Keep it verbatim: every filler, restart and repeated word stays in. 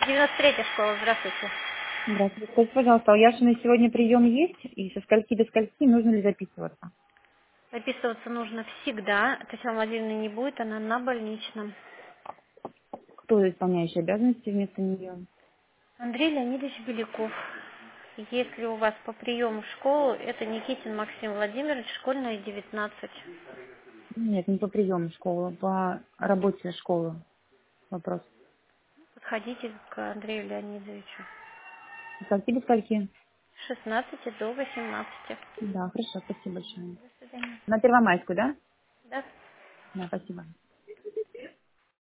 девяносто третья школа, здравствуйте. Здравствуйте. Скажите, пожалуйста, у Яшиной сегодня прием есть? И со скольки до скольки нужно ли записываться? Записываться нужно всегда. Татьяна Владимировна не будет, она на больничном. Кто исполняющий обязанности вместо нее? Андрей Леонидович Беляков. Если у вас по приему в школу, это Никитин Максим Владимирович, школьная девятнадцать. Нет, не по приему школы, по работе школы вопрос. Подходите к Андрею Леонидовичу. Со скольки до скольки? С шестнадцати до восемнадцати. Да, хорошо, спасибо большое. До свидания. На Первомайскую, да? Да. Да, спасибо.